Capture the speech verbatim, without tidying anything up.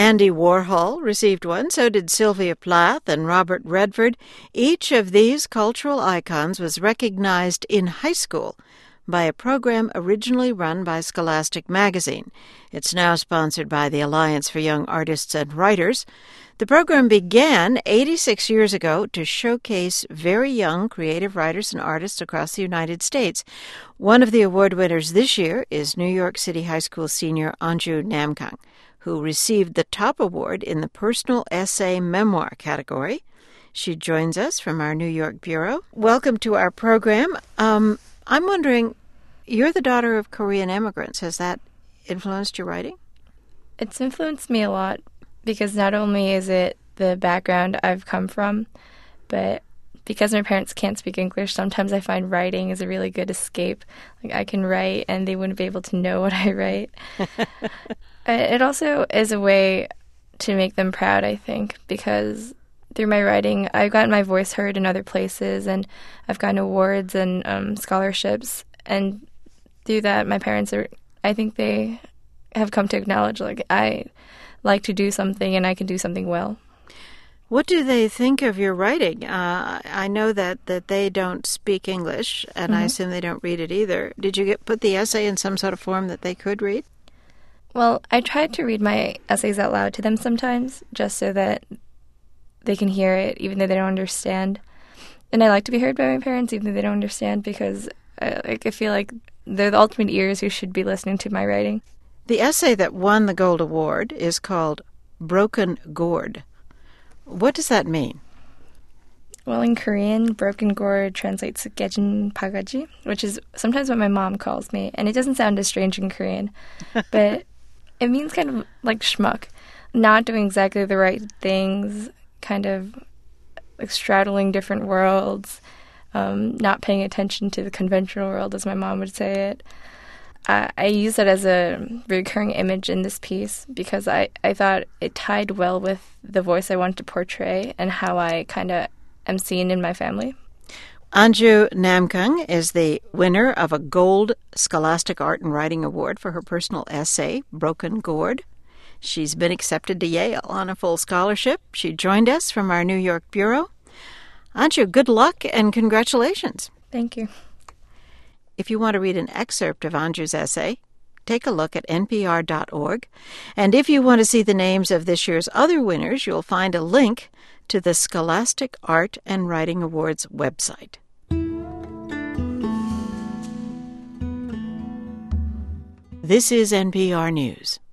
Andy Warhol received one, so did Sylvia Plath and Robert Redford. Each of these cultural icons was recognized in high school by a program originally run by Scholastic Magazine. It's now sponsored by the Alliance for Young Artists and Writers. The program began eighty-six years ago to showcase very young creative writers and artists across the United States. One of the award winners this year is New York City High School senior Anju Namkang, who received the top award in the Personal Essay Memoir category. She joins us from our New York bureau. Welcome to our program. Um, I'm wondering, you're the daughter of Korean immigrants. Has that influenced your writing? It's influenced me a lot because not only is it the background I've come from, but because my parents can't speak English, sometimes I find writing is a really good escape. Like, I can write and they wouldn't be able to know what I write. It also is a way to make them proud, I think, because through my writing, I've gotten my voice heard in other places, and I've gotten awards and um, scholarships. And through that, my parents are, I think they have come to acknowledge, like, I like to do something and I can do something well. What do they think of your writing? Uh, I know that, that they don't speak English, and mm-hmm. I assume they don't read it either. Did you get put the essay in some sort of form that they could read? Well, I tried to read my essays out loud to them sometimes, just so that they can hear it, even though they don't understand. And I like to be heard by my parents, even though they don't understand, because I, like, I feel like they're the ultimate ears who should be listening to my writing. The essay that won the Gold Award is called Broken Gourd. What does that mean? Well, in Korean, broken gourd translates to gejin pagaji, which is sometimes what my mom calls me. And it doesn't sound as strange in Korean, but it means kind of like schmuck, not doing exactly the right things, kind of like straddling different worlds, um, not paying attention to the conventional world, as my mom would say it. I, I use it as a recurring image in this piece because I, I thought it tied well with the voice I wanted to portray and how I kind of am seen in my family. Anju Namkang is the winner of a Gold Scholastic Art and Writing Award for her personal essay, Broken Gourd. She's been accepted to Yale on a full scholarship. She joined us from our New York bureau. Anju, good luck and congratulations. Thank you. If you want to read an excerpt of Anju's essay, take a look at N P R dot org. And if you want to see the names of this year's other winners, you'll find a link to the Scholastic Art and Writing Awards website. This is N P R News.